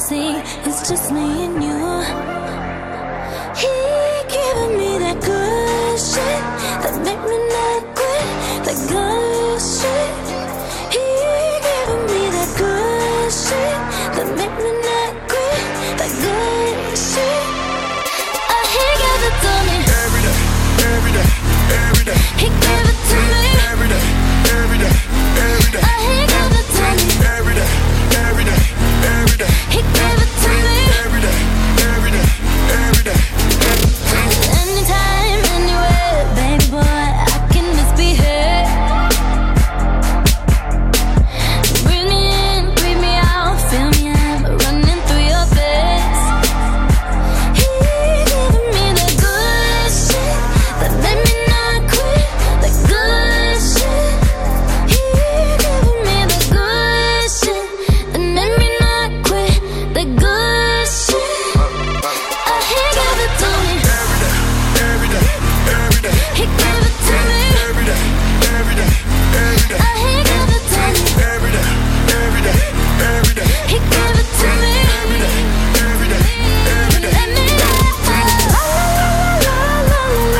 see, it's just me and you. He giving me that good shit that make me not quit. That good shit. He giving me that good shit that make me not quit. That good shit. He gave it to me every day, every day, every day. He gave it to me every day, every day, every day. He gave it to me every day, every day, every day. He gave it to me every day, every day, every day. Anytime, anywhere, baby boy, I can misbehave. Bring me in, breathe me out, fill me up, running through your veins. He giving me the good shit that made me not quit. The good shit. He giving me the good shit that made me not quit. The good shit. He gave it to me. Every day, every day, He gave it to me. every day, every day, every day. He gave it to me. Every day, every day, every day. He gave it to me. Every day, every day, every day. Let me la la la la la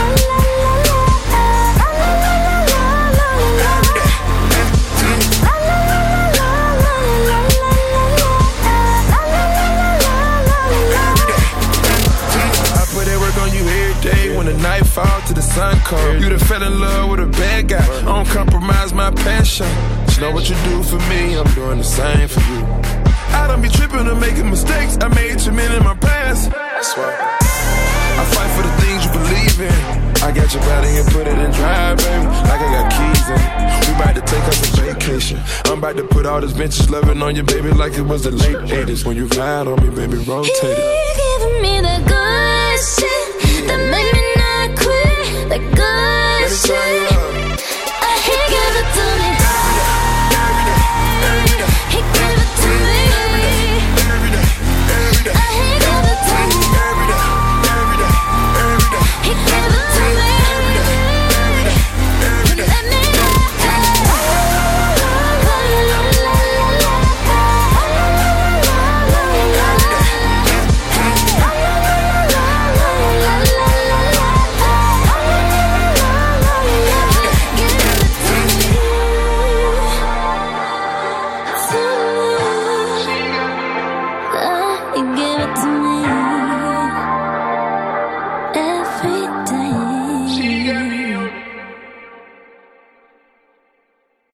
I put that work on you every day. When the night fall to the sun cold, you done fell in love with a bad guy. I don't compromise my passion. Just know what you do for me, I'm doing the same for you. I don't be tripping or making mistakes. I made too many in my past. That's why I fight for the things you believe in. I got your body and put it in drive, baby. Like I got keys in it. We about to take us a vacation. I'm about to put all this vintage loving on you, baby, like it was the late 80s. When you ride on me, baby, rotate He it. giving me the good shit that made me not quit. The good Let me shit. turn you up. He gave it to me. Every day, every day, He gave it to me. every day, every day. He gave it to me. Every day, every day, every day. He gave it to me. Every day, every day, every day. Let me give it to me.